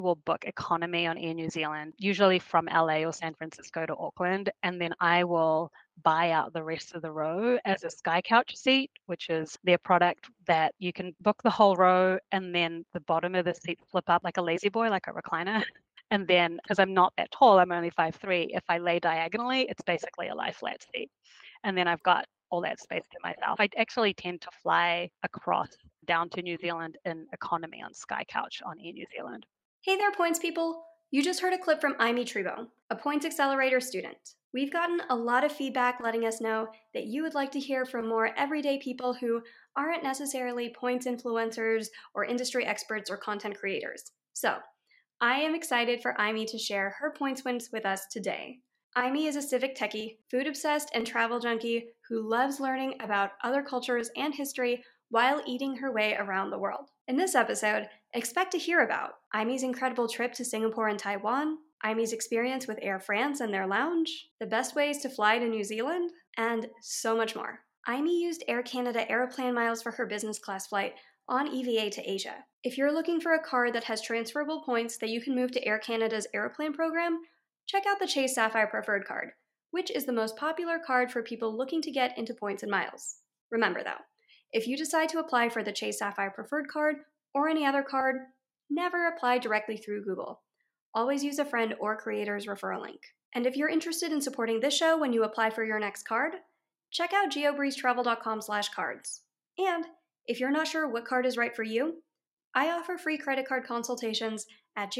will book economy on Air New Zealand, usually from LA or San Francisco to Auckland, and then I will buy out the rest of the row as a SkyCouch seat, which is their product that you can book the whole row and then the bottom of the seat flip up like a lazy boy, like a recliner. And then, because I'm not that tall, I'm only 5'3", if I lay diagonally, it's basically a lie flat seat. And then I've got all that space to myself. I actually tend to fly across down to New Zealand in economy on SkyCouch on Air New Zealand. Hey there, Points people! You just heard a clip from Amy Trebo, a Points Accelerator student. We've gotten a lot of feedback letting us know that you would like to hear from more everyday people who aren't necessarily points influencers or industry experts or content creators. So, I am excited for Amy to share her points wins with us today. Amy is a civic techie, food-obsessed, and travel junkie who loves learning about other cultures and history while eating her way around the world. In this episode, expect to hear about Amy's incredible trip to Singapore and Taiwan, Amy's experience with Air France and their lounge, the best ways to fly to New Zealand, and so much more. Amy used Air Canada Aeroplan miles for her business class flight on EVA to Asia. If you're looking for a card that has transferable points that you can move to Air Canada's Aeroplan program, check out the Chase Sapphire Preferred card, which is the most popular card for people looking to get into points and miles. Remember though, if you decide to apply for the Chase Sapphire Preferred card or any other card, never apply directly through Google. Always use a friend or creator's referral link. And if you're interested in supporting this show when you apply for your next card, check out geobreezetravel.com/cards. And if you're not sure what card is right for you, I offer free credit card consultations at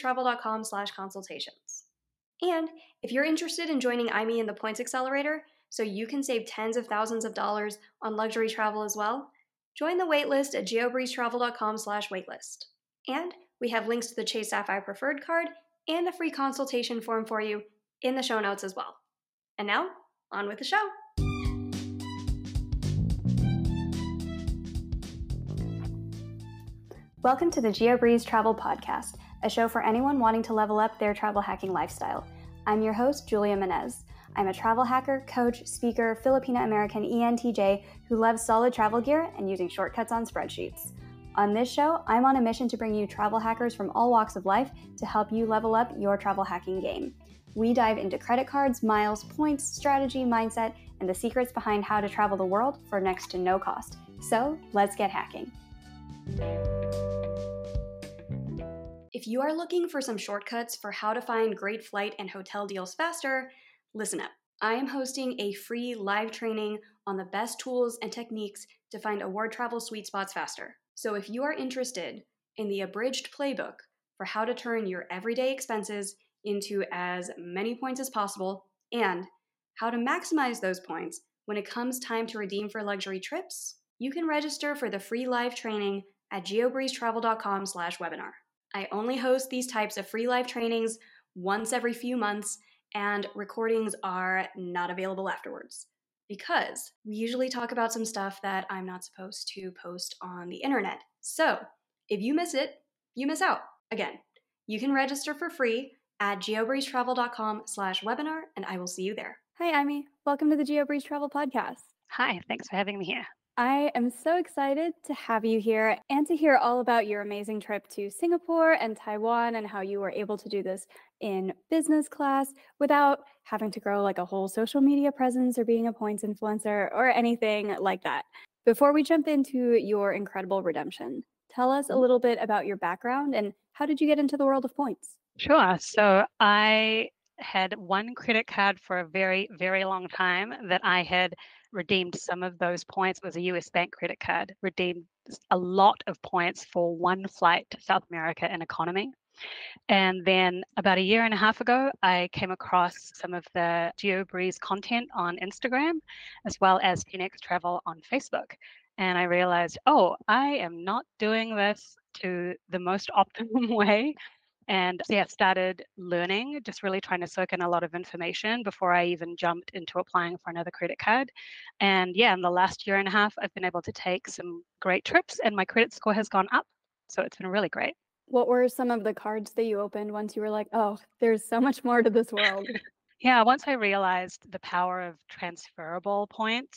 geobreezetravel.com/consultations. And if you're interested in joining Amy in the Points Accelerator so you can save tens of thousands of dollars on luxury travel as well, join the waitlist at geobreezetravel.com/waitlist. And we have links to the Chase Sapphire Preferred card and a free consultation form for you in the show notes as well. And now, on with the show. Welcome to the GeoBreeze Travel Podcast, a show for anyone wanting to level up their travel hacking lifestyle. I'm your host, Julia Menez. I'm a travel hacker, coach, speaker, Filipino-American ENTJ who loves solid travel gear and using shortcuts on spreadsheets. On this show, I'm on a mission to bring you travel hackers from all walks of life to help you level up your travel hacking game. We dive into credit cards, miles, points, strategy, mindset, and the secrets behind how to travel the world for next to no cost. So, let's get hacking. If you are looking for some shortcuts for how to find great flight and hotel deals faster, listen up. I am hosting a free live training on the best tools and techniques to find award travel sweet spots faster. So if you are interested in the abridged playbook for how to turn your everyday expenses into as many points as possible and how to maximize those points when it comes time to redeem for luxury trips, you can register for the free live training at geobreezetravel.com/webinar. I only host these types of free live trainings once every few months, and recordings are not available afterwards because we usually talk about some stuff that I'm not supposed to post on the internet. So if you miss it, you miss out. Again, you can register for free at geobreezetravel.com/webinar, and I will see you there. Hi, Amy. Welcome to the GeoBreeze Travel Podcast. Hi, thanks for having me here. I am so excited to have you here and to hear all about your amazing trip to Singapore and Taiwan and how you were able to do this in business class without having to grow like a whole social media presence or being a points influencer or anything like that. Before we jump into your incredible redemption, tell us a little bit about your background and how did you get into the world of points? Sure. So I had one credit card for a very, very long time that I had redeemed some of those points. It was a US bank credit card, redeemed a lot of points for one flight to South America in economy. And then about a year and a half ago, I came across some of the GeoBreeze content on Instagram, as well as Phoenix Travel on Facebook. And I realized, oh, I am not doing this to the most optimum way. And yeah, started learning, just really trying to soak in a lot of information before I even jumped into applying for another credit card. And yeah, in the last year and a half, I've been able to take some great trips and my credit score has gone up. So it's been really great. What were some of the cards that you opened once you were like, oh, there's so much more to this world? Yeah, once I realized the power of transferable points,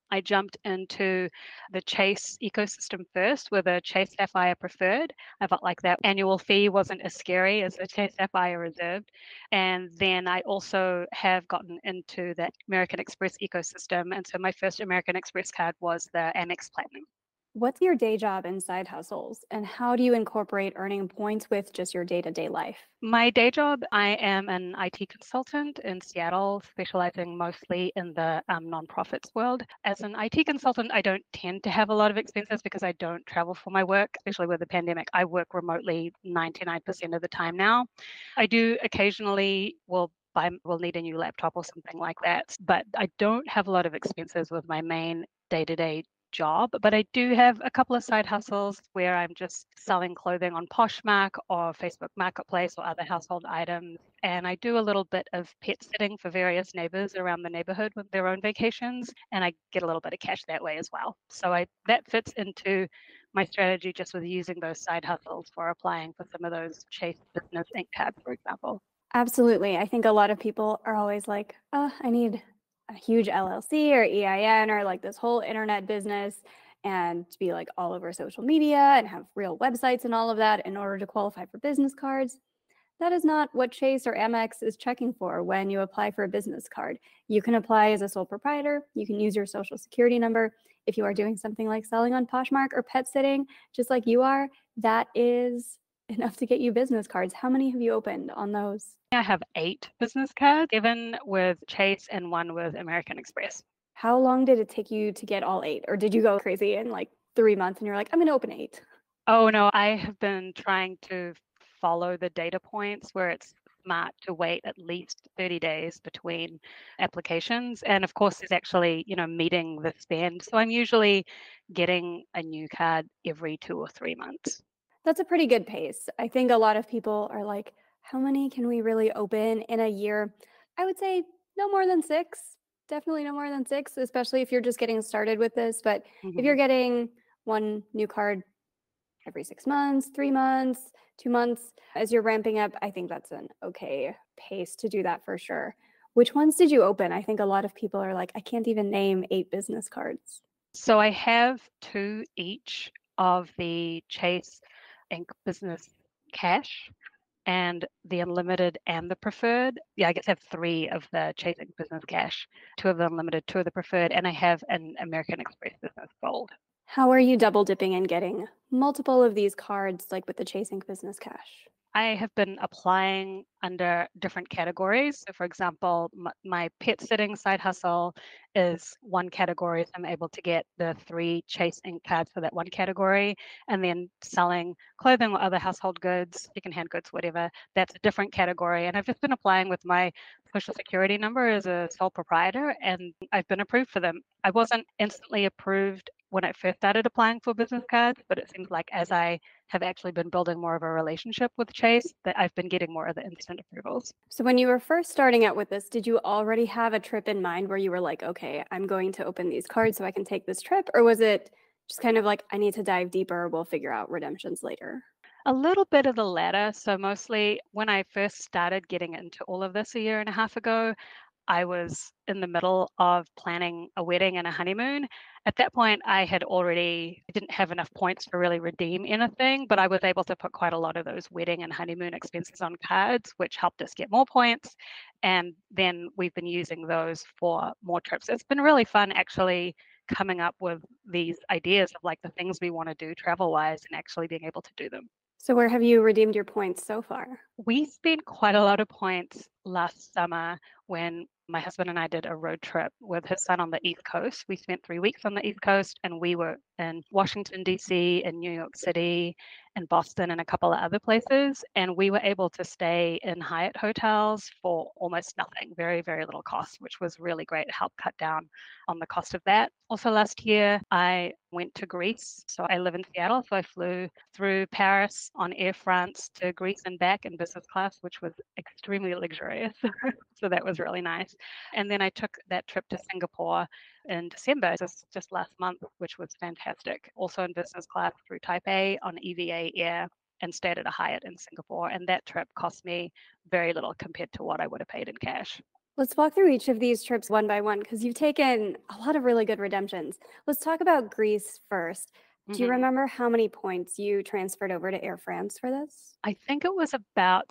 I jumped into the Chase ecosystem first with a Chase Sapphire Preferred. I felt like that annual fee wasn't as scary as the Chase Sapphire Reserved. And then I also have gotten into the American Express ecosystem. And so my first American Express card was the Amex Platinum. What's your day job and side hustles, and how do you incorporate earning points with just your day-to-day life? My day job, I am an IT consultant in Seattle, specializing mostly in the nonprofits world. As an IT consultant, I don't tend to have a lot of expenses because I don't travel for my work, especially with the pandemic. I work remotely 99% of the time now. I do occasionally will need a new laptop or something like that, but I don't have a lot of expenses with my main day-to-day job, but I do have a couple of side hustles where I'm just selling clothing on Poshmark or Facebook Marketplace or other household items. And I do a little bit of pet sitting for various neighbors around the neighborhood with their own vacations, and I get a little bit of cash that way as well. So that fits into my strategy just with using those side hustles for applying for some of those Chase Business Ink tabs, for example. Absolutely. I think a lot of people are always like, oh, I need a huge LLC or EIN or like this whole internet business and to be like all over social media and have real websites and all of that in order to qualify for business cards. That is not what Chase or Amex is checking for when you apply for a business card. You can apply as a sole proprietor. You can use your social security number. If you are doing something like selling on Poshmark or pet sitting, just like you are, that is enough to get you business cards. How many have you opened on those? I have 8 business cards, 7 with Chase and 1 with American Express. How long did it take you to get all 8? Or did you go crazy in like 3 months and you're like, I'm going to open 8? Oh, no, I have been trying to follow the data points where it's smart to wait at least 30 days between applications. And of course, it's actually, meeting the spend. So I'm usually getting a new card every 2 or 3 months. That's a pretty good pace. I think a lot of people are like, how many can we really open in a year? I would say no more than 6. Definitely no more than 6, especially if you're just getting started with this. But if Hmm. you're getting one new card every 6 months, 3 months, 2 months, as you're ramping up, I think that's an okay pace to do that for sure. Which ones did you open? I think a lot of people are like, I can't even name 8 business cards. So I have 2 each of the Chase Ink Business Cash and the unlimited and the preferred. Yeah, I guess I have 3 of the Chasing Business Cash, 2 of the unlimited, 2 of the preferred, and I have an American Express Business Gold. How are you double dipping and getting multiple of these cards, like with the Chasing Business Cash? I have been applying under different categories. So, for example, my pet sitting side hustle is one category. So I'm able to get the 3 Chase Ink cards for that one category. And then selling clothing or other household goods, secondhand goods, whatever, that's a different category. And I've just been applying with my social security number as a sole proprietor, and I've been approved for them. I wasn't instantly approved when I first started applying for business cards, but it seems like as I have actually been building more of a relationship with Chase that I've been getting more of the instant approvals. So, when you were first starting out with this, did you already have a trip in mind where you were like, okay, I'm going to open these cards so I can take this trip? Or was it just kind of like, I need to dive deeper, we'll figure out redemptions later? A little bit of the latter. So, mostly when I first started getting into all of this a year and a half ago, I was in the middle of planning a wedding and a honeymoon. At that point, I didn't have enough points to really redeem anything, but I was able to put quite a lot of those wedding and honeymoon expenses on cards, which helped us get more points. And then we've been using those for more trips. It's been really fun actually coming up with these ideas of like the things we want to do travel wise and actually being able to do them. So, where have you redeemed your points so far? We spent quite a lot of points last summer when my husband and I did a road trip with his son on the East Coast. We spent 3 weeks on the East Coast and we were in Washington, D.C., and New York City, and Boston, and a couple of other places. And we were able to stay in Hyatt hotels for almost nothing, very, very little cost, which was really great. It helped cut down on the cost of that. Also, last year, I went to Greece. So I live in Seattle. So I flew through Paris on Air France to Greece and back in business class, which was extremely luxurious. So that was really nice. And then I took that trip to Singapore in December, just last month, which was fantastic. Also in business class through Taipei on EVA Air and stayed at a Hyatt in Singapore. And that trip cost me very little compared to what I would have paid in cash. Let's walk through each of these trips one by one because you've taken a lot of really good redemptions. Let's talk about Greece first. Do you Mhm. remember how many points you transferred over to Air France for this? I think it was about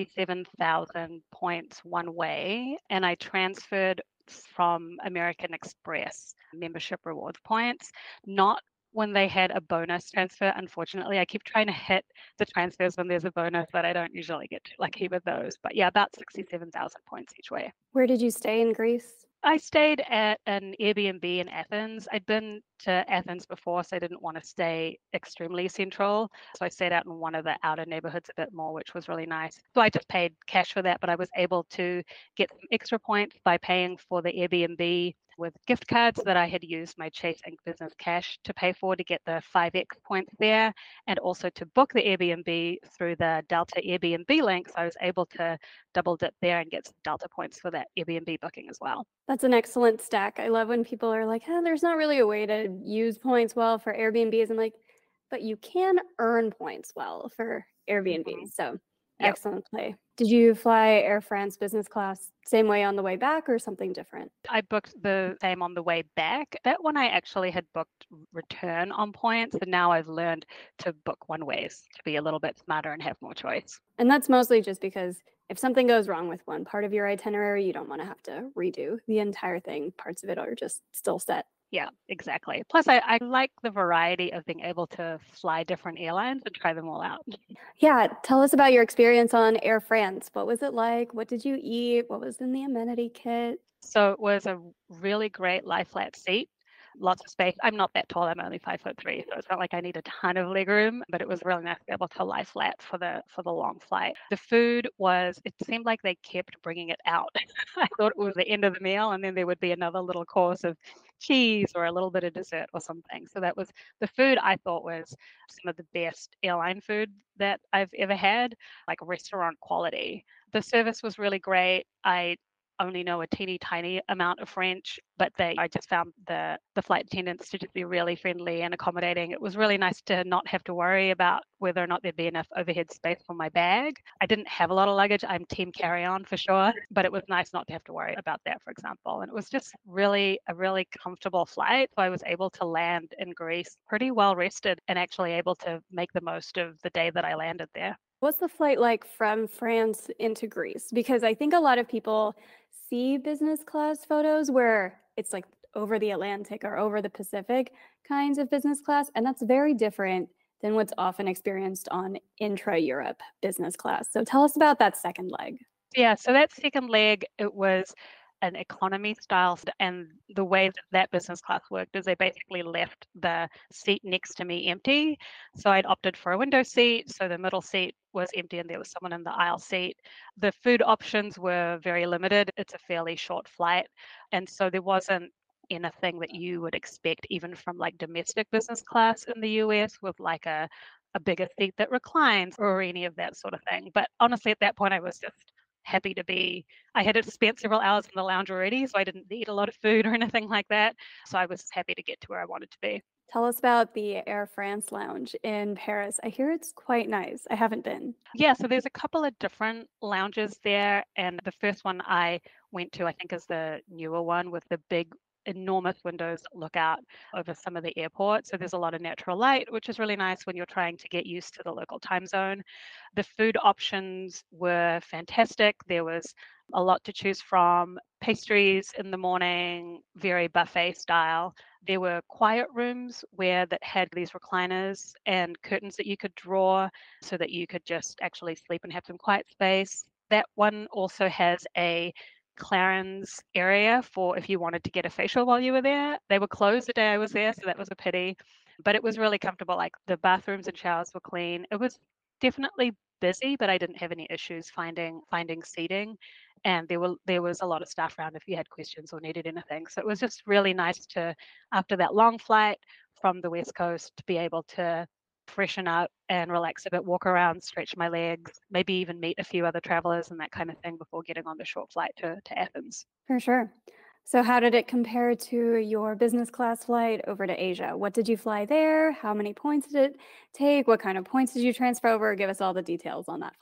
67,000 points one way, and I transferred from American Express membership rewards points, not when they had a bonus transfer. Unfortunately, I keep trying to hit the transfers when there's a bonus, but I don't usually get lucky with those. But yeah, about 67,000 points each way. Where did you stay in Greece? I stayed at an Airbnb in Athens. I'd been to Athens before, so I didn't want to stay extremely central. So I stayed out in one of the outer neighborhoods a bit more, which was really nice. So I just paid cash for that, but I was able to get some extra points by paying for the Airbnb with gift cards that I had used my Chase Ink Business Cash to pay for to get the 5x points there, and also to book the Airbnb through the Delta Airbnb link. So I was able to double dip there and get some Delta points for that Airbnb booking as well. That's an excellent stack. I love when people are like, there's not really a way to use points well for Airbnbs. I'm like, but you can earn points well for Mhm. Airbnbs. So Yep. excellent play. Did you fly Air France business class same way on the way back or something different? I booked the same on the way back. That one I actually had booked return on points, and now I've learned to book one ways to be a little bit smarter and have more choice. And that's mostly just because if something goes wrong with one part of your itinerary, you don't want to have to redo the entire thing. Parts of it are just still set. Yeah, exactly. Plus, I like the variety of being able to fly different airlines and try them all out. Yeah, tell us about your experience on Air France. What was it like? What did you eat? What was in the amenity kit? So it was a really great lie flat seat, lots of space. I'm not that tall. I'm only 5'3", so it's not like I need a ton of leg room. But it was really nice to be able to lie flat for the long flight. The food was. It seemed like they kept bringing it out. I thought it was the end of the meal, and then there would be another little course of cheese or a little bit of dessert or something. So that was the food. I thought was some of the best airline food that I've ever had, like restaurant quality. The service was really great. I only know a teeny tiny amount of French, but I just found the flight attendants to just be really friendly and accommodating. It was really nice to not have to worry about whether or not there'd be enough overhead space for my bag. I didn't have a lot of luggage. I'm team carry on for sure, but it was nice not to have to worry about that, for example. And it was just really a really comfortable flight. So I was able to land in Greece pretty well rested and actually able to make the most of the day that I landed there. What's the flight like from France into Greece? Because I think a lot of people see business class photos where it's like over the Atlantic or over the Pacific kinds of business class, and that's very different than what's often experienced on intra-Europe business class. So tell us about that second leg. Yeah, so that second leg, it was an economy style, and the way that that business class worked is they basically left the seat next to me empty. So I'd opted for a window seat, so the middle seat was empty and there was someone in the aisle seat. The food options were very limited. It's a fairly short flight, and so there wasn't anything that you would expect even from like domestic business class in the US with like a bigger seat that reclines or any of that sort of thing. But honestly, at that point, I was just happy to be. I had spent several hours in the lounge already, so I didn't need a lot of food or anything like that. So I was happy to get to where I wanted to be. Tell us about the Air France lounge in Paris. I hear it's quite nice. I haven't been. Yeah, so there's a couple of different lounges there, and the first one I went to, I think, is the newer one with the big enormous windows that look out over some of the airport. So there's a lot of natural light, which is really nice when you're trying to get used to the local time zone. The food options were fantastic. There was a lot to choose from. Pastries in the morning, very buffet style. There were quiet rooms where that had these recliners and curtains that you could draw so that you could just actually sleep and have some quiet space. That one also has a Clarins area for if you wanted to get a facial while you were there. They were closed the day I was there, so that was a pity. But it was really comfortable. Like the bathrooms and showers were clean. It was definitely busy, but I didn't have any issues finding seating. And there was a lot of staff around if you had questions or needed anything. So it was just really nice to, after that long flight from the West Coast, to be able to freshen up and relax a bit, walk around, stretch my legs, maybe even meet a few other travelers and that kind of thing before getting on the short flight to Athens. For sure. So, how did it compare to your business class flight over to Asia? What did you fly there? How many points did it take? What kind of points did you transfer over? Give us all the details on that flight.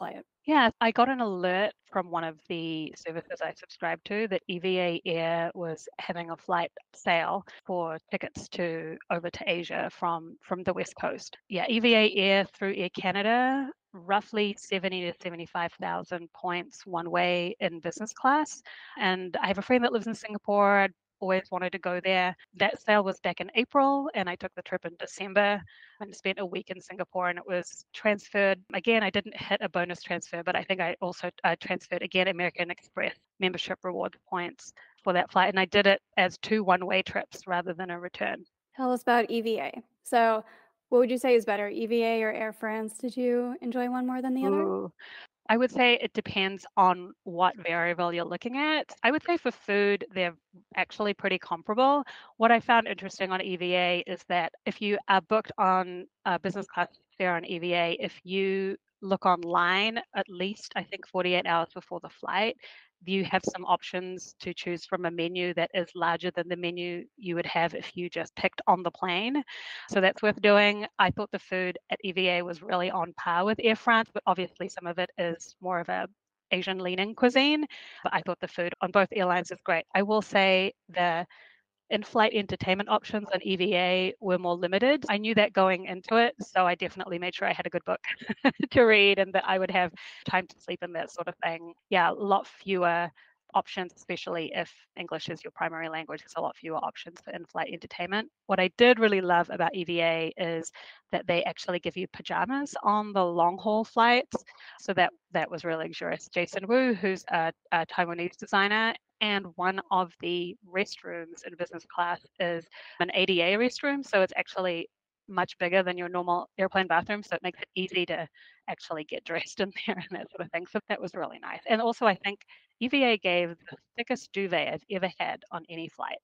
Yeah, I got an alert from one of the services I subscribe to that EVA Air was having a flight sale for tickets to over to Asia from the West Coast. Yeah, EVA Air through Air Canada, roughly 70 to 75,000 points one way in business class. And I have a friend that lives in Singapore. I'd always wanted to go there. That sale was back in April, and I took the trip in December and spent a week in Singapore, and it was transferred. Again, I didn't hit a bonus transfer, but I think I also transferred again American Express membership reward points for that flight. And I did it as two one-way trips rather than a return. Tell us about EVA. So, what would you say is better, EVA or Air France? Did you enjoy one more than the other? Ooh. I would say it depends on what variable you're looking at. I would say for food, they're actually pretty comparable. What I found interesting on EVA is that if you are booked on a business class fare on EVA, if you look online at least, I think 48 hours before the flight, you have some options to choose from a menu that is larger than the menu you would have if you just picked on the plane. So that's worth doing. I thought the food at EVA was really on par with Air France, but obviously some of it is more of a Asian leaning cuisine. But I thought the food on both airlines is great. I will say the in-flight entertainment options on EVA were more limited. I knew that going into it, so I definitely made sure I had a good book to read and that I would have time to sleep and that sort of thing. Yeah, a lot fewer options, especially if English is your primary language. There's a lot fewer options for in-flight entertainment. What I did really love about EVA is that they actually give you pajamas on the long-haul flights. So that was really luxurious. Jason Wu, who's a Taiwanese designer, and one of the restrooms in business class is an ADA restroom. So it's actually much bigger than your normal airplane bathroom. So it makes it easy to actually get dressed in there and that sort of thing. So that was really nice. And also, I think EVA gave the thickest duvet I've ever had on any flight.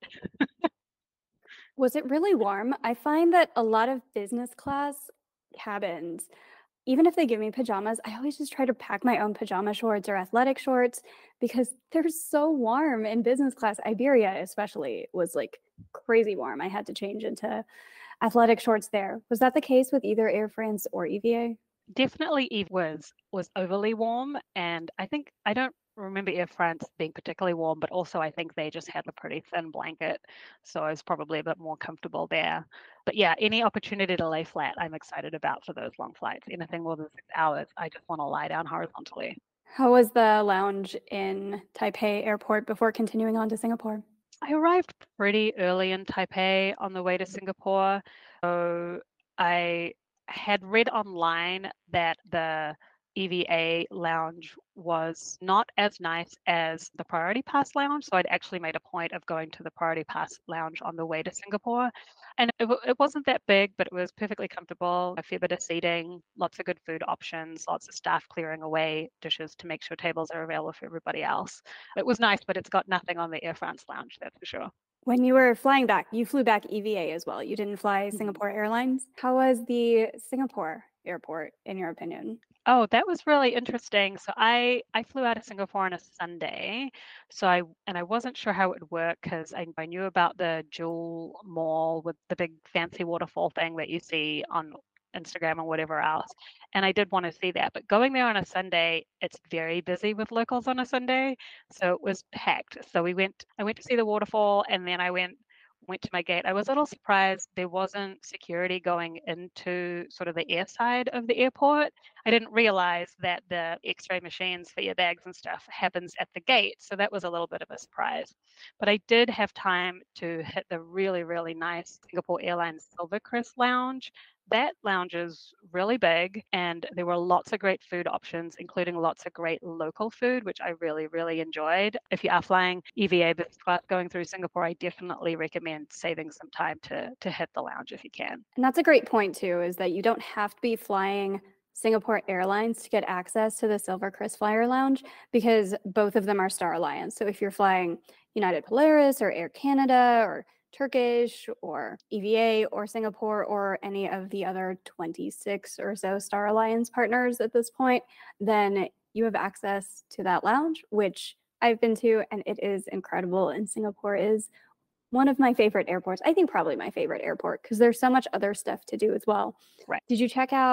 Was it really warm? I find that a lot of business class cabins, even if they give me pajamas, I always just try to pack my own pajama shorts or athletic shorts because they're so warm in business class. Iberia, especially, was like crazy warm. I had to change into athletic shorts there. Was that the case with either Air France or EVA? Definitely Eve was overly warm, and I think I don't remember Air France being particularly warm, but also I think they just had a pretty thin blanket, so I was probably a bit more comfortable there. But yeah, any opportunity to lay flat, I'm excited about for those long flights. Anything more than 6 hours, I just want to lie down horizontally. How was the lounge in Taipei Airport before continuing on to Singapore? I arrived pretty early in Taipei on the way to Singapore. So I had read online that the EVA lounge was not as nice as the Priority Pass lounge. So I'd actually made a point of going to the Priority Pass lounge on the way to Singapore. And it wasn't that big, but it was perfectly comfortable, a fair bit of seating, lots of good food options, lots of staff clearing away dishes to make sure tables are available for everybody else. It was nice, but it's got nothing on the Air France lounge, that's for sure. When you were flying back, you flew back EVA as well. You didn't fly Singapore Airlines. How was the Singapore airport, in your opinion? Oh, that was really interesting. So I flew out of Singapore on a Sunday. I wasn't sure how it would work because I knew about the Jewel Mall with the big fancy waterfall thing that you see on Instagram and whatever else. And I did want to see that. But going there on a Sunday, it's very busy with locals on a Sunday. So it was packed. So I went to see the waterfall and then I went to my gate. I was a little surprised there wasn't security going into sort of the air side of the airport. I didn't realize that the x-ray machines for your bags and stuff happens at the gate. So that was a little bit of a surprise. But I did have time to hit the really, really nice Singapore Airlines Silvercrest Lounge. That lounge is really big and there were lots of great food options, including lots of great local food, which I really, really enjoyed. If you are flying EVA business class going through Singapore, I definitely recommend saving some time to hit the lounge if you can. And that's a great point, too, is that you don't have to be flying Singapore Airlines to get access to the Silvercrest Flyer Lounge because both of them are Star Alliance. So if you're flying United Polaris or Air Canada or Turkish or EVA or Singapore or any of the other 26 or so Star Alliance partners at this point, then you have access to that lounge, which I've been to, and it is incredible. And Singapore is one of my favorite airports. I think probably my favorite airport because there's so much other stuff to do as well. Right. Did you check out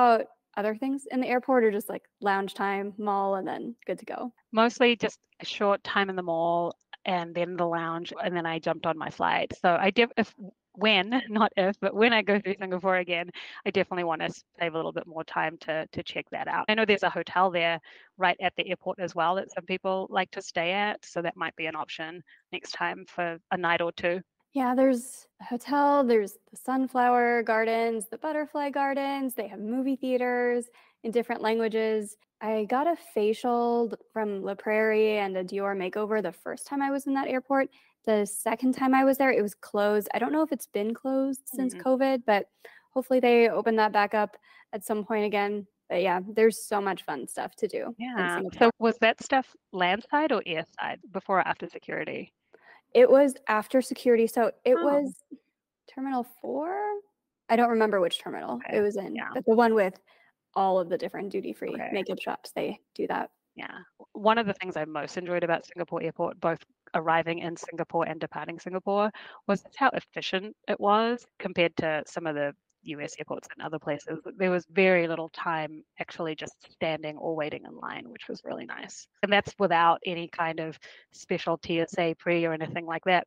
other things in the airport, or just like lounge time, mall, and then good to go? Mostly just a short time in the mall and then the lounge, and then I jumped on my flight. So I did, if when, not if, but when I go through Singapore again, I definitely want to save a little bit more time to check that out. I know there's a hotel there right at the airport as well that some people like to stay at, so that might be an option next time for a night or two. Yeah, there's a hotel, there's the sunflower gardens, the butterfly gardens, they have movie theaters in different languages. I got a facial from La Prairie and a Dior makeover the first time I was in that airport. The second time I was there, it was closed. I don't know if it's been closed since Mm. COVID, but hopefully they open that back up at some point again. But yeah, there's so much fun stuff to do in Yeah. Singapore. So was that stuff landside or airside before or after security? It was after security, so it Oh, was Terminal 4? I don't remember which terminal it okay. was in, Yeah. but the one with all of the different duty-free Okay. makeup shops, they do that. Yeah. One of the things I most enjoyed about Singapore Airport, both arriving in Singapore and departing Singapore, was just how efficient it was compared to some of the US airports and other places. There was very little time actually just standing or waiting in line, which was really nice. And that's without any kind of special TSA pre or anything like that.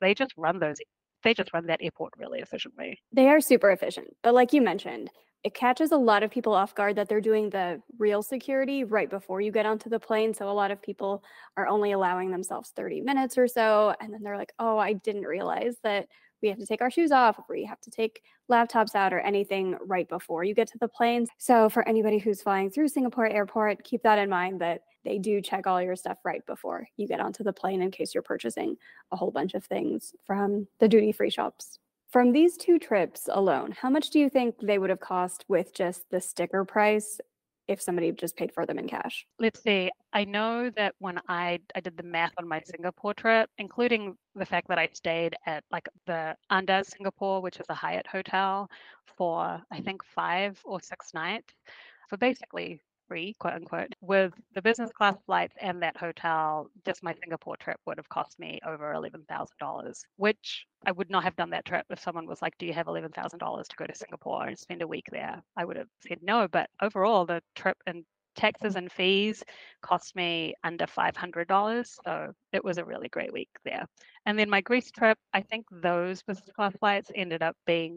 They just run that airport really efficiently. They are super efficient, but like you mentioned, it catches a lot of people off guard that they're doing the real security right before you get onto the plane, so a lot of people are only allowing themselves 30 minutes or so, and then they're like, "Oh, I didn't realize that we have to take our shoes off, or we have to take laptops out or anything right before you get to the plane." So for anybody who's flying through Singapore Airport, keep that in mind that they do check all your stuff right before you get onto the plane in case you're purchasing a whole bunch of things from the duty-free shops. From these 2 trips alone, how much do you think they would have cost with just the sticker price if somebody just paid for them in cash? Let's see. I know that when I did the math on my Singapore trip, including the fact that I stayed at like the Andaz Singapore, which is a Hyatt hotel, for I think 5 or 6 nights, for basically free, quote unquote, with the business class flights and that hotel, just my Singapore trip would have cost me over $11,000, which I would not have done that trip if someone was like, "Do you have $11,000 to go to Singapore and spend a week there?" I would have said no. But overall, the trip and taxes and fees cost me under $500. So it was a really great week there. And then my Greece trip, I think those business class flights ended up being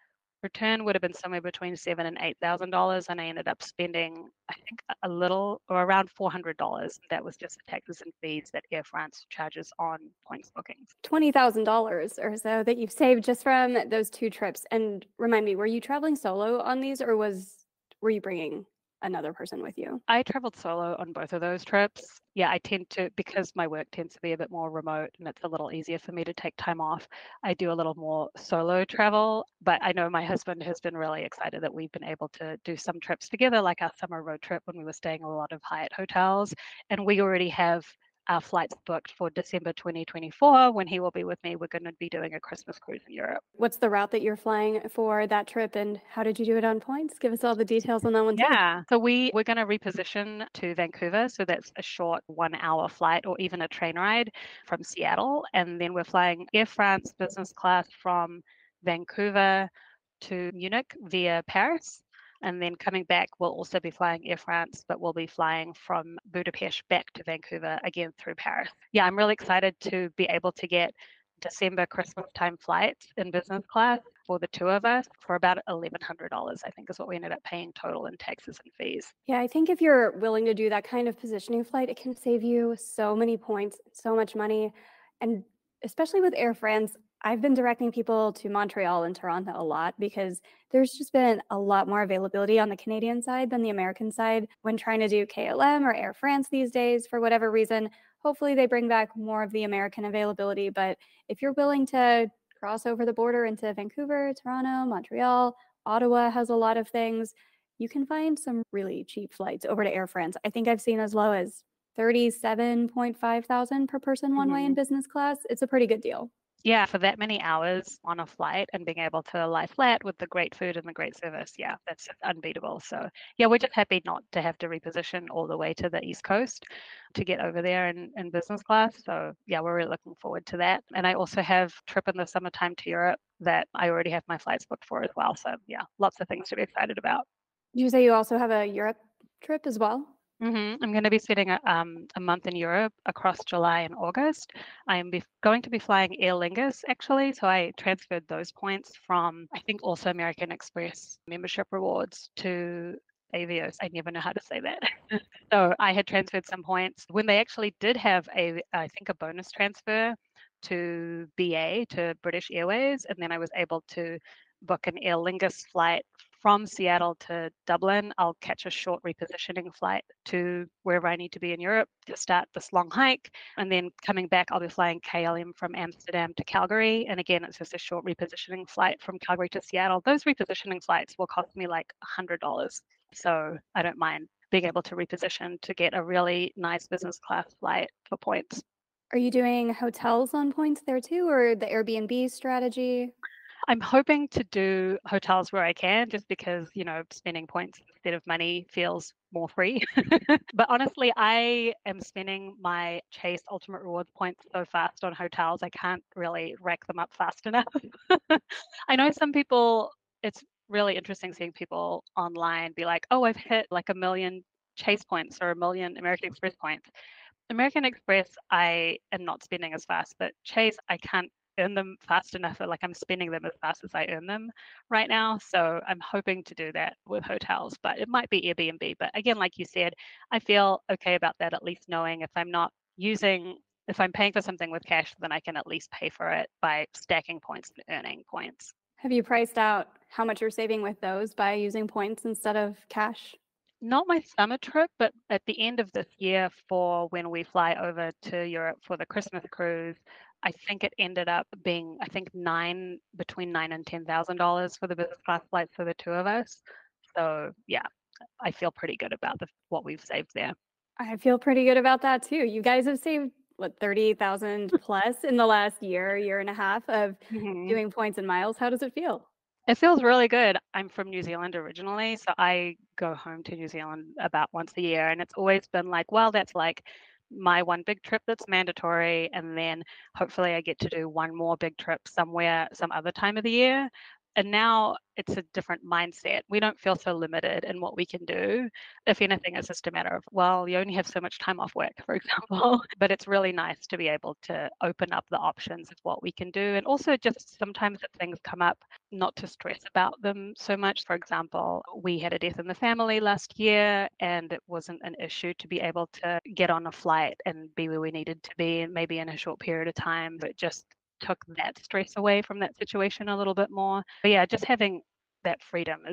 return would have been somewhere between $7,000 and $8,000, and I ended up spending, I think, a little or around $400. That was just the taxes and fees that Air France charges on points bookings. $20,000 or so that you've saved just from those 2 trips. And remind me, were you traveling solo on these, or were you bringing another person with you? I traveled solo on both of those trips. Yeah, I tend to, because my work tends to be a bit more remote and it's a little easier for me to take time off, I do a little more solo travel. But I know my husband has been really excited that we've been able to do some trips together, like our summer road trip when we were staying in a lot of Hyatt hotels. And we already have our flights booked for December 2024. When he will be with me, we're going to be doing a Christmas cruise in Europe. What's the route that you're flying for that trip, and how did you do it on points? Give us all the details on that one too. Yeah. So we're going to reposition to Vancouver. So that's a short 1 hour flight or even a train ride from Seattle. And then we're flying Air France business class from Vancouver to Munich via Paris. And then coming back, we'll also be flying Air France, but we'll be flying from Budapest back to Vancouver again through Paris. Yeah, I'm really excited to be able to get December Christmas time flights in business class for the 2 of us for about $1,100, I think is what we ended up paying total in taxes and fees. Yeah, I think if you're willing to do that kind of positioning flight, it can save you so many points, so much money. And especially with Air France, I've been directing people to Montreal and Toronto a lot because there's just been a lot more availability on the Canadian side than the American side when trying to do KLM or Air France these days for whatever reason. Hopefully, they bring back more of the American availability. But if you're willing to cross over the border into Vancouver, Toronto, Montreal, Ottawa has a lot of things, you can find some really cheap flights over to Air France. I think I've seen as low as 37.5 thousand per person one way in Mhm. business class. It's a pretty good deal. Yeah, for that many hours on a flight and being able to lie flat with the great food and the great service, yeah, that's just unbeatable. So, yeah, we're just happy not to have to reposition all the way to the East Coast to get over there in business class. So, yeah, we're really looking forward to that. And I also have a trip in the summertime to Europe that I already have my flights booked for as well. So, yeah, lots of things to be excited about. Did you say you also have a Europe trip as well? I'm going to be spending a month in Europe across July and August. Going to be flying Aer Lingus actually, so I transferred those points from I think also American Express membership rewards to Avios. I never know how to say that. So I had transferred some points when they actually did have I think a bonus transfer to BA to British Airways, and then I was able to book an Aer Lingus flight from Seattle to Dublin. I'll catch a short repositioning flight to wherever I need to be in Europe to start this long hike. And then coming back, I'll be flying KLM from Amsterdam to Calgary. And again, it's just a short repositioning flight from Calgary to Seattle. Those repositioning flights will cost me like $100. So I don't mind being able to reposition to get a really nice business class flight for points. Are you doing hotels on points there too, or the Airbnb strategy? I'm hoping to do hotels where I can, just because, spending points instead of money feels more free. But honestly, I am spending my Chase Ultimate Rewards points so fast on hotels, I can't really rack them up fast enough. I know some people, it's really interesting seeing people online be like, oh, I've hit like 1 million Chase points or 1 million American Express points. American Express, I am not spending as fast, but Chase, I can't earn them fast enough. Or like I'm spending them as fast as I earn them right now. So I'm hoping to do that with hotels, but it might be Airbnb. But again, like you said, I feel okay about that, at least knowing if I'm paying for something with cash, then I can at least pay for it by stacking points and earning points. Have you priced out how much you're saving with those by using points instead of cash? Not my summer trip, but at the end of this year for when we fly over to Europe for the Christmas cruise, I think it ended up being, I think between $9,000 and $10,000 for the business class flights for the two of us. So yeah, I feel pretty good about what we've saved there. I feel pretty good about that too. You guys have saved what 30,000 plus in the last year and a half of Mhm. doing points and miles. How does it feel? It feels really good. I'm from New Zealand originally, so I go home to New Zealand about once a year. And it's always been like, well, that's like my one big trip that's mandatory. And then hopefully I get to do one more big trip somewhere, some other time of the year. And now it's a different mindset. We don't feel so limited in what we can do. If anything, it's just a matter of, well, you only have so much time off work, for example. But it's really nice to be able to open up the options of what we can do. And also, just sometimes if things come up, not to stress about them so much. For example, we had a death in the family last year, and it wasn't an issue to be able to get on a flight and be where we needed to be, and maybe in a short period of time. It just took that stress away from that situation a little bit more. But yeah, just having that freedom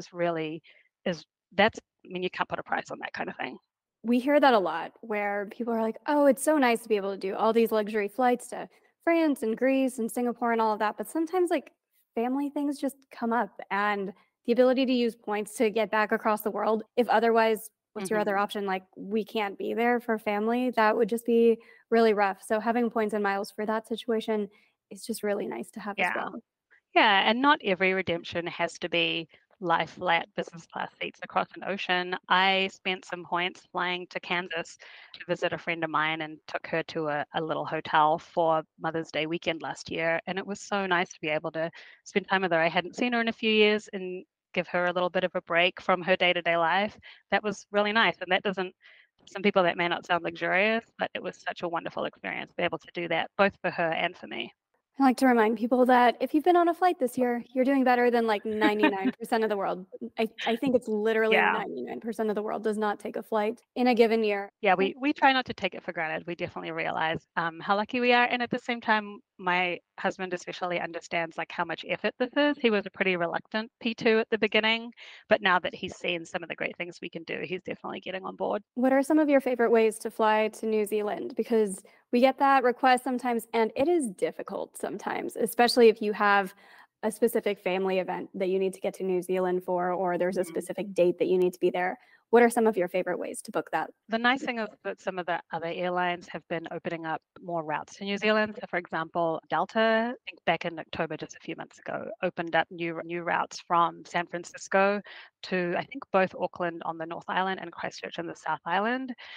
is that's I mean, you can't put a price on that kind of thing. We hear that a lot where people are like, oh, it's so nice to be able to do all these luxury flights to France and Greece and Singapore and all of that. But sometimes, like, family things just come up, and the ability to use points to get back across the world, if otherwise, what's your other Hmm. option? Like, we can't be there for family. That would just be really rough. So, having points and miles for that situation is just really nice to have as Yeah. well. Yeah, and not every redemption has to be lie flat business class seats across an ocean. I spent some points flying to Kansas to visit a friend of mine and took her to a little hotel for Mother's Day weekend last year. And it was so nice to be able to spend time with her. I hadn't seen her in a few years and give her a little bit of a break from her day-to-day life. That was really nice. And that doesn't, some people that may not sound luxurious, but it was such a wonderful experience to be able to do that both for her and for me. I like to remind people that if you've been on a flight this year, you're doing better than like 99% of the world. I think it's literally Yeah. 99% of the world does not take a flight in a given year. Yeah, we try not to take it for granted. We definitely realize how lucky we are, and at the same time, my husband especially understands like how much effort this is. He was a pretty reluctant P2 at the beginning, but now that he's seen some of the great things we can do, he's definitely getting on board. What are some of your favorite ways to fly to New Zealand? Because we get that request sometimes, and it is difficult sometimes, especially if you have a specific family event that you need to get to New Zealand for, or there's a Mhm. specific date that you need to be there. What are some of your favorite ways to book that? The nice thing is that some of the other airlines have been opening up more routes to New Zealand. So, for example, Delta, I think back in October, just a few months ago, opened up new routes from San Francisco to I think both Auckland on the North Island and Christchurch on the South Island.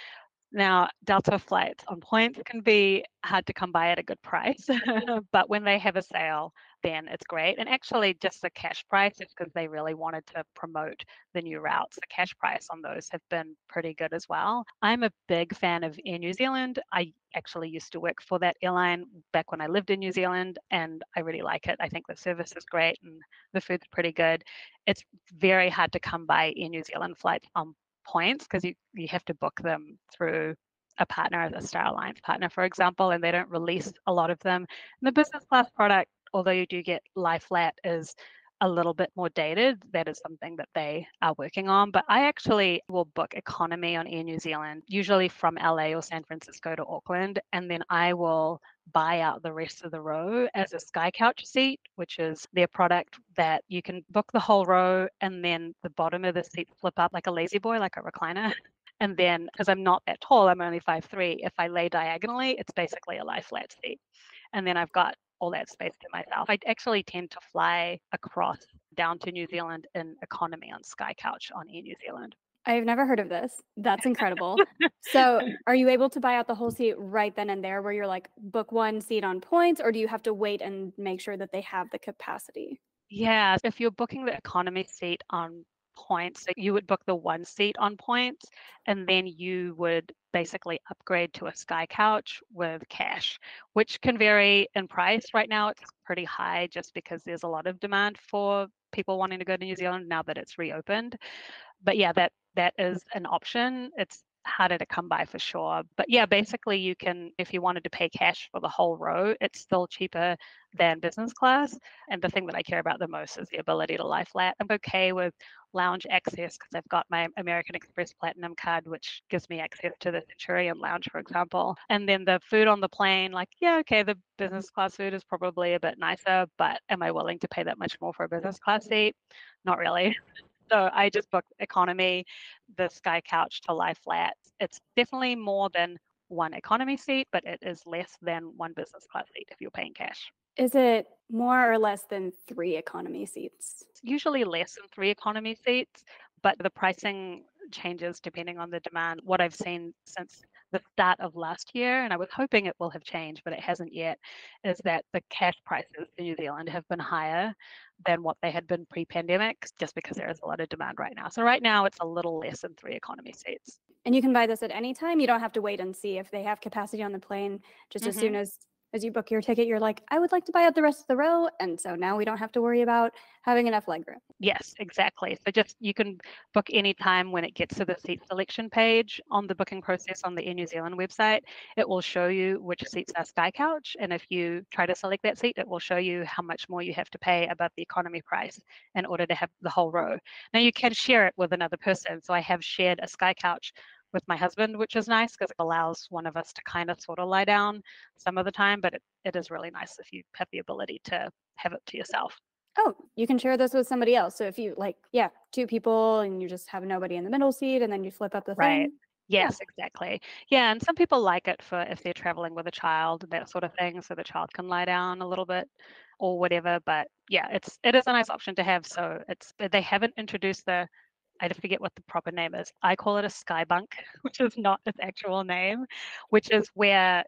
Now, Delta flights on points can be hard to come by at a good price, but when they have a sale, then it's great. And actually, just the cash price is because they really wanted to promote the new routes. The cash price on those have been pretty good as well. I'm a big fan of Air New Zealand. I actually used to work for that airline back when I lived in New Zealand, and I really like it. I think the service is great and the food's pretty good. It's very hard to come by Air New Zealand flights on points because you have to book them through a partner, a Star Alliance partner, for example, and they don't release a lot of them. And the business class product, although you do get lie flat, is a little bit more dated. That is something that they are working on. But I actually will book economy on Air New Zealand, usually from LA or San Francisco to Auckland, and then I will buy out the rest of the row as a Sky Couch seat, which is their product that you can book the whole row and then the bottom of the seat flip up like a lazy boy, like a recliner. And then, because I'm not that tall, I'm only 5'3", if I lay diagonally, it's basically a lie flat seat. And then I've got all that space to myself. I actually tend to fly across down to New Zealand in economy on Sky Couch on Air New Zealand. I've never heard of this. That's incredible. So are you able to buy out the whole seat right then and there where you're like, book one seat on points, or do you have to wait and make sure that they have the capacity? Yeah, if you're booking the economy seat on points, so you would book the one seat on points, and then you would basically upgrade to a Sky Couch with cash, which can vary in price. Right now, it's pretty high just because there's a lot of demand for people wanting to go to New Zealand now that it's reopened. But yeah, that is an option. It's harder to come by for sure. But yeah, basically you can, if you wanted to pay cash for the whole row, it's still cheaper than business class. And the thing that I care about the most is the ability to lie flat. I'm okay with lounge access because I've got my American Express Platinum card, which gives me access to the Centurion Lounge, for example. And then the food on the plane, like, yeah, okay, the business class food is probably a bit nicer, but am I willing to pay that much more for a business class seat? Not really. So I just booked economy, the Sky Couch to lie flat. It's definitely more than one economy seat, but it is less than one business class seat if you're paying cash. Is it more or less than 3 economy seats? It's usually less than 3 economy seats, but the pricing changes depending on the demand. What I've seen since the start of last year, and I was hoping it will have changed, but it hasn't yet, is that the cash prices in New Zealand have been higher than what they had been pre-pandemic, just because there is a lot of demand right now. So right now it's a little less than 3 economy seats. And you can buy this at any time. You don't have to wait and see if they have capacity on the plane. Just as soon as you book your ticket, you're like, I would like to buy out the rest of the row. And so now we don't have to worry about having enough legroom. Yes, exactly. So just you can book any time when it gets to the seat selection page on the booking process on the Air New Zealand website. It will show you which seats are Sky Couch. And if you try to select that seat, it will show you how much more you have to pay above the economy price in order to have the whole row. Now you can share it with another person. So I have shared a Sky Couch with my husband, which is nice because it allows one of us to kind of sort of lie down some of the time, but it is really nice if you have the ability to have it to yourself. Oh, you can share this with somebody else. So if you like, yeah, 2 people and you just have nobody in the middle seat and then you flip up the Right. thing. Yes, exactly. Yeah, and some people like it for if they're traveling with a child, that sort of thing, so the child can lie down a little bit or whatever. But yeah, it is a nice option to have. So they haven't introduced I forget what the proper name is. I call it a sky bunk, which is not its actual name, which is where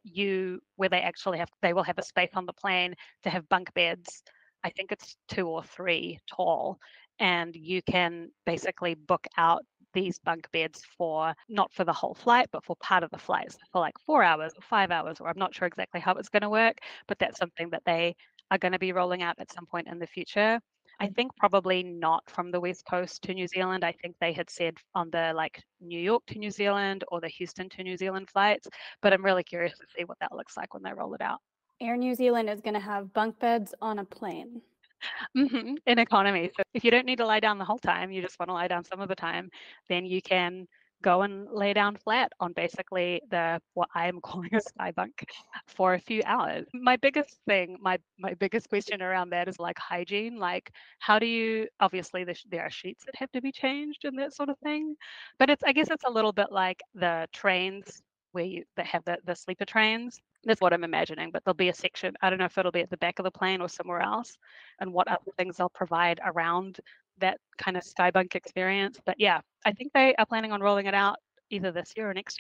they will have a space on the plane to have bunk beds. I think it's 2 or 3 tall, and you can basically book out these bunk beds for not for the whole flight, but for part of the flight, so for like 4 hours or 5 hours, or I'm not sure exactly how it's going to work, but that's something that they are going to be rolling out at some point in the future. I think probably not from the West Coast to New Zealand. I think they had said on the like New York to New Zealand or the Houston to New Zealand flights, but I'm really curious to see what that looks like when they roll it out. Air New Zealand is going to have bunk beds on a plane. In economy. So if you don't need to lie down the whole time, you just want to lie down some of the time, then you can go and lay down flat on basically what I am calling a sky bunk for a few hours. My biggest thing, my biggest question around that is like hygiene. Like, how do you? Obviously, there are sheets that have to be changed and that sort of thing, but I guess it's a little bit like the trains that have the sleeper trains. That's what I'm imagining, but there'll be a section. I don't know if it'll be at the back of the plane or somewhere else, and what other things they'll provide around that kind of skybunk experience. But yeah, I think they are planning on rolling it out either this year or next year.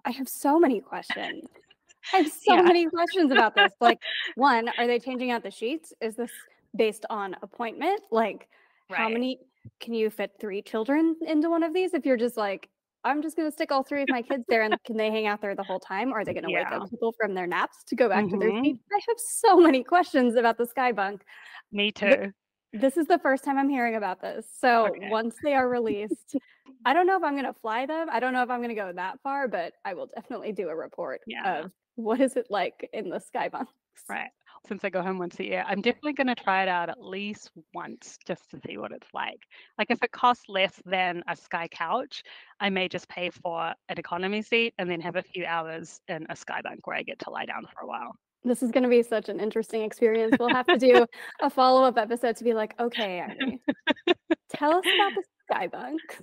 I have so many questions. I have so Yeah. many questions about this. Like, one, are they changing out the sheets? Is this based on appointment? Like, how Right. many can you fit 3 children into one of these? If you're just like, I'm just going to stick all 3 of my kids there, and can they hang out there the whole time? Or are they going to wake Yeah. up people from their naps to go back to their Mhm. seats? I have so many questions about the Skybunk. Me Th- too. This is the first time I'm hearing about this. So Okay. once they are released, I don't know if I'm going to fly them. I don't know if I'm going to go that far, but I will definitely do a report Yeah. of what is it like in the Skybunks. Right. Since I go home once a year, I'm definitely going to try it out at least once just to see what it's like. Like if it costs less than a Sky Couch, I may just pay for an economy seat and then have a few hours in a Skybunk where I get to lie down for a while. This is going to be such an interesting experience. We'll have to do a follow-up episode to be like, okay, Amy, tell us about the Skybunks.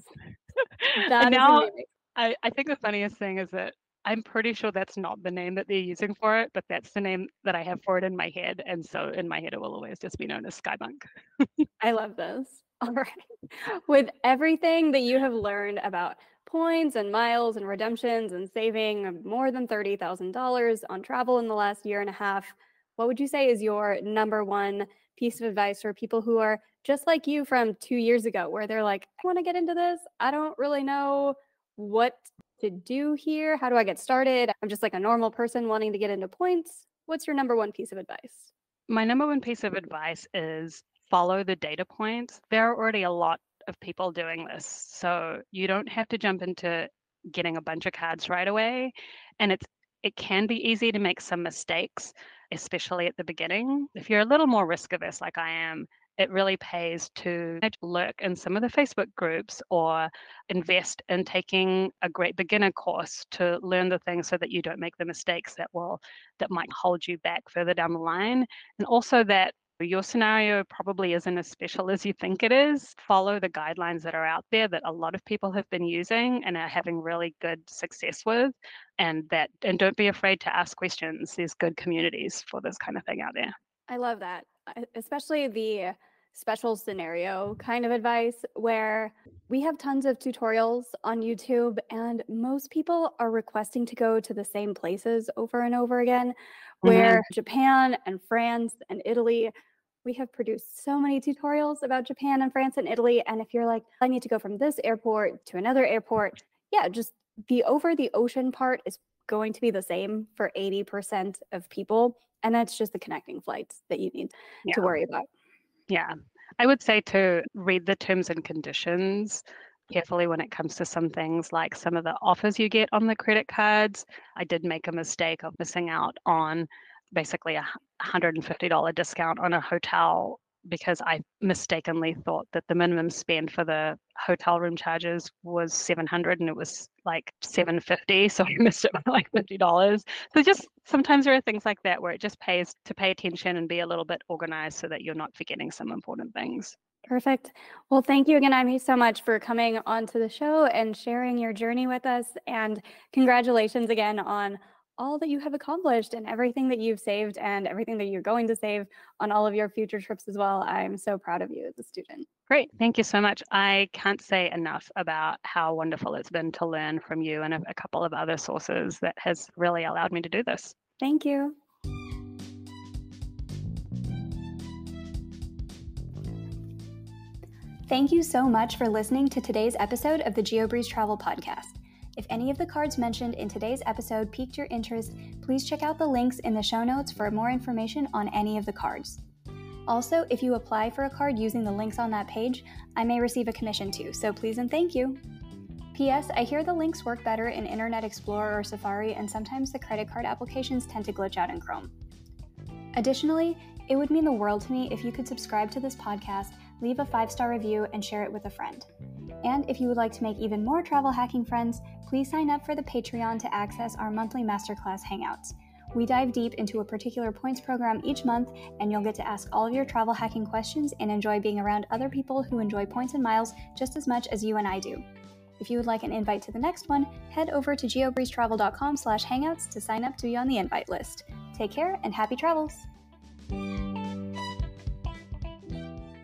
That And is going now to be amazing. I think the funniest thing is that I'm pretty sure that's not the name that they're using for it, but that's the name that I have for it in my head. And so in my head, it will always just be known as Skybunk. I love this. All right. With everything that you have learned about points and miles and redemptions and saving more than $30,000 on travel in the last year and a half, what would you say is your number one piece of advice for people who are just like you from 2 years ago, where they're like, I want to get into this. I don't really know what to do here. How do I get started? I'm just like a normal person wanting to get into points. What's your number one piece of advice? My number one piece of advice is follow the data points. There are already a lot of people doing this. So you don't have to jump into getting a bunch of cards right away. And it can be easy to make some mistakes, especially at the beginning. If you're a little more risk averse like I am, it really pays to lurk in some of the Facebook groups or invest in taking a great beginner course to learn the things so that you don't make the mistakes that might hold you back further down the line. And also that your scenario probably isn't as special as you think it is. Follow the guidelines that are out there that a lot of people have been using and are having really good success with. And don't be afraid to ask questions. There's good communities for this kind of thing out there. I love that, especially the special scenario kind of advice where we have tons of tutorials on YouTube and most people are requesting to go to the same places over and over again, where Japan and France and Italy, we have produced so many tutorials about Japan and France and Italy. And if you're like, I need to go from this airport to another airport, yeah, just the over the ocean part is going to be the same for 80% of people. And that's just the connecting flights that you need to worry about. Yeah. I would say to read the terms and conditions carefully when it comes to some things like some of the offers you get on the credit cards. I did make a mistake of missing out on basically a $150 discount on a hotel because I mistakenly thought that the minimum spend for the hotel room charges was $700 and it was like $750. So I missed it by like $50. So just sometimes there are things like that where it just pays to pay attention and be a little bit organized so that you're not forgetting some important things. Perfect. Well, thank you again, Amy, so much for coming onto the show and sharing your journey with us. And congratulations again on all that you have accomplished and everything that you've saved and everything that you're going to save on all of your future trips as well. I'm so proud of you as a student. Great. Thank you so much. I can't say enough about how wonderful it's been to learn from you and a couple of other sources that has really allowed me to do this. Thank you. Thank you so much for listening to today's episode of the GeoBreeze Travel Podcast. If any of the cards mentioned in today's episode piqued your interest, please check out the links in the show notes for more information on any of the cards. Also, if you apply for a card using the links on that page, I may receive a commission too, so please and thank you. P.S. I hear the links work better in Internet Explorer or Safari, and sometimes the credit card applications tend to glitch out in Chrome. Additionally, it would mean the world to me if you could subscribe to this podcast, leave a 5-star review, and share it with a friend. And if you would like to make even more travel hacking friends, please sign up for the Patreon to access our monthly masterclass hangouts. We dive deep into a particular points program each month, and you'll get to ask all of your travel hacking questions and enjoy being around other people who enjoy points and miles just as much as you and I do. If you would like an invite to the next one, head over to geobreezetravel.com/hangouts to sign up to be on the invite list. Take care and happy travels!